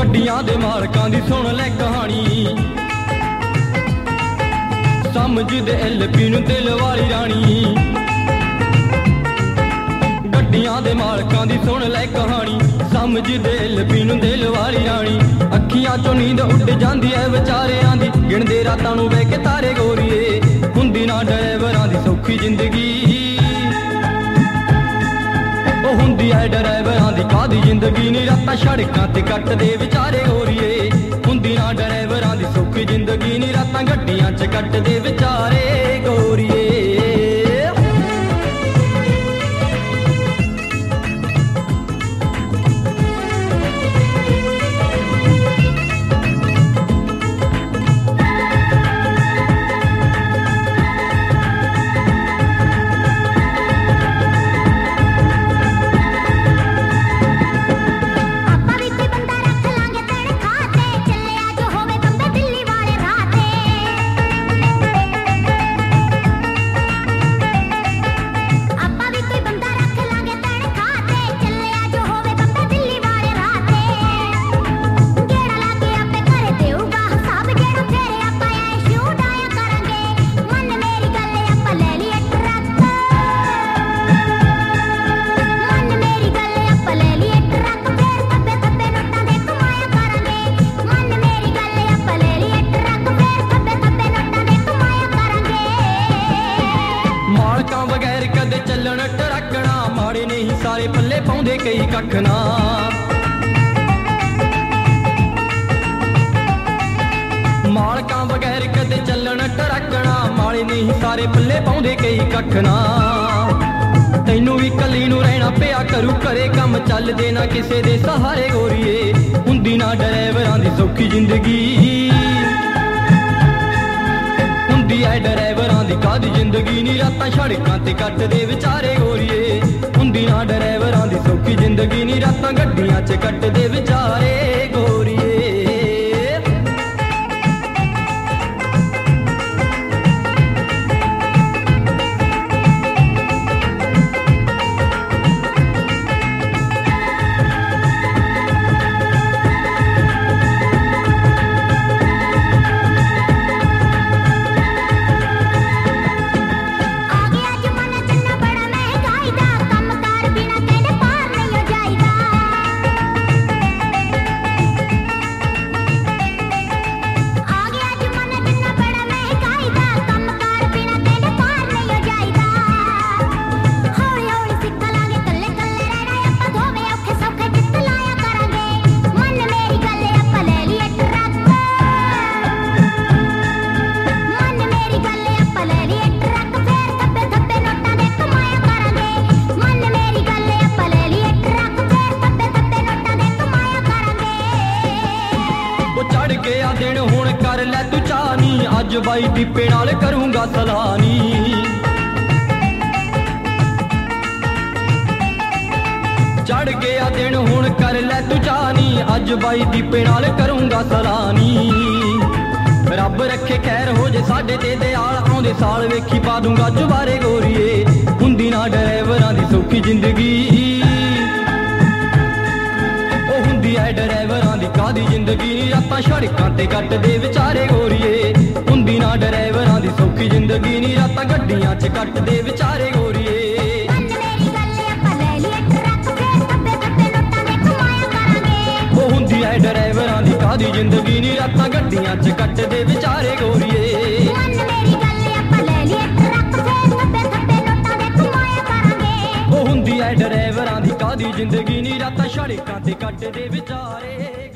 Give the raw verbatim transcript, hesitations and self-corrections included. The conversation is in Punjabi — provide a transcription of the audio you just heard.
ਗੱਡੀਆਂ ਦੇ ਮਾਲਕਾਂ ਦੀ ਸੁਣ ਲੈ ਕਹਾਣੀ, ਸਮਝਦੇ ਐਲਪੀ ਨੂੰ ਦਿਲ ਵਾਲੀ ਰਾਣੀ। ਗੱਡੀਆਂ ਦੇ ਮਾਲਕਾਂ ਦੀ ਸੁਣ ਲੈ ਕਹਾਣੀ, ਸਮਝਦੇ ਐਲਪੀ ਨੂੰ ਦਿਲ ਵਾਲੀ ਰਾਣੀ। ਅੱਖੀਆਂ ਚੋਂ ਨੀਂਦ ਉੱਡ ਜਾਂਦੀ ਐ ਵਿਚਾਰਿਆਂ ਦੀ, ਗਿਣਦੇ ਰਾਤਾਂ ਨੂੰ ਬਹਿ ਕੇ ਤਾਰੇ ਗੋਰੀਏ। ਹੁੰਦੀ ਨਾ ਡਰਾਈਵਰਾਂ ਦੀ ਸੌਖੀ ਜ਼ਿੰਦਗੀ, ਉਹ ਹੁੰਦੀ ਐ ਡਰਾਈਵਰਾਂ ਦੀ ਕਾਹਦੀ ਜ਼ਿੰਦਗੀ ਨੀ। ਰਾਤਾਂ ਸੜਕਾਂ ਤੇ ਕੱਟਦੇ ਵਿਚਾਰੇ ਗੋਰੀਏ, ਹੁੰਦੀ ਨਾ ਡਰਾਈਵਰਾਂ ਦੀ ਸੌਖੀ ਜ਼ਿੰਦਗੀ ਨੀ। ਰਾਤਾਂ ਗੱਡੀਆਂ 'ਚ ਕੱਟਦੇ ਵਿਚਾਰੇ ਗੋਰੀਏ। ਬਗੈਰ ਕਦੇ ਚੱਲਣ ਟਰੱਕਣਾ, ਮਾੜੇ ਨਹੀਂ ਸਾਰੇ ਪੱਲੇ ਪਾਉਂਦੇ ਕਈ ਕੱਖ ਨਾ। ਮਾਲਕਾਂ ਬਗੈਰ ਕਦੇ ਚੱਲਣ ਟਰੱਕਣਾ, ਮਾੜੇ ਨਹੀਂ ਸਾਰੇ ਪੱਲੇ ਪਾਉਂਦੇ ਕਈ ਕੱਖ ਨਾ। ਤੈਨੂੰ ਵੀ ਕੱਲੀ ਨੂੰ ਰਹਿਣਾ ਪਿਆ ਕਰੂ ਘਰੇ, ਕੰਮ ਚੱਲਦੇ ਨਾ ਕਿਸੇ ਦੇ ਸਹਾਰੇ ਗੋਰੀਏ। ਹੁੰਦੀ ਨਾ ਡਰਾਈਵਰਾਂ ਦੀ ਸੌਖੀ ਜ਼ਿੰਦਗੀ, ਹੁੰਦੀ ਐ ਡਰਾਈਵਰਾਂ ਦੀ ਕਾਹਦੀ ਜ਼ਿੰਦਗੀ ਨੀ। ਰਾਤਾਂ ਸੜਕਾਂ ਤੇ ਕੱਟਦੇ ਵਿਚਾਰੇ ਗੋਰੀਏ, ਹੁੰਦੀ ਨਾ ਡਰਾਈਵਰਾਂ ਦੀ ਸੌਖੀ ਜ਼ਿੰਦਗੀ ਨੀ। ਰਾਤਾਂ ਗੱਡੀਆਂ 'ਚ ਕੱਟਦੇ ਵਿਚਾਰੇ ਗੋਰੀਏ। ਦਿਨ ਹੁਣ ਕਰ ਲੈ ਤੂੰ ਚਾਹਨੀ, ਅੱਜ ਬਾਈ ਦੀਪੇ ਨਾਲ ਕਰੂੰਗਾ ਸਲਾਨੀ। ਚੜ ਗਿਆ ਦਿਨ ਹੁਣ ਕਰ ਲੈ ਤੂੰ ਚਾਹਨੀ, ਅੱਜ ਬਾਈ ਦੀਪੇ ਨਾਲ ਕਰੂੰਗਾ ਸਲਾਨੀ। ਰੱਬ ਰੱਖੇ ਖੈਰ ਹੋ ਜੇ ਸਾਡੇ ਤੇ ਦਿਆਲ, ਆਉਂਦੇ ਸਾਲ ਵੇਖੀ ਪਾ ਦੂੰਗਾ ਜਵਾਰੇ ਗੋਰੀਏ। ਹੁੰਦੀ ਨਾ ਡਰਾਈਵਰਾਂ ਦੀ ਸੌਖੀ ਜ਼ਿੰਦਗੀ, ਉਹ ਹੁੰਦੀ ਐ ਡਰਾਈਵਰਾਂ ਦੀ ਕਾਹਦੀ ਜ਼ਿੰਦਗੀ ਨੀ। ਰਾਤਾਂ ਸੜਕਾਂ ਤੇ ਕੱਟਦੇ ਵਿਚਾਰੇ ਗੋਰੀਏ, ਹੁੰਦੀ ਨਾ ਡਰਾਈਵਰਾਂ ਦੀ ਸੌਖੀ ਜ਼ਿੰਦਗੀ ਨੀ। ਰਾਤਾਂ ਗੱਡੀਆਂ 'ਚ ਕੱਟਦੇ ਵਿਚਾਰੇ ਗੋਰੀਏ। ਉਹ ਹੁੰਦੀ ਐ ਡਰਾਈਵਰਾਂ ਦੀ ਕਾਹਦੀ ਜ਼ਿੰਦਗੀ ਨੀ। ਰਾਤਾਂ ਗੱਡੀਆਂ 'ਚ ਕੱਟਦੇ ਵਿਚਾਰੇ ਗੋਰੀਏ। ਉਹ ਹੁੰਦੀ ਐ ਡਰਾਈਵਰਾਂ ਦੀ ਕਾਹਦੀ ਜ਼ਿੰਦਗੀ ਨੀ। ਰਾਤਾਂ ਸੜਕਾਂ ਤੇ ਕੱਟਦੇ ਵਿਚਾਰੇ।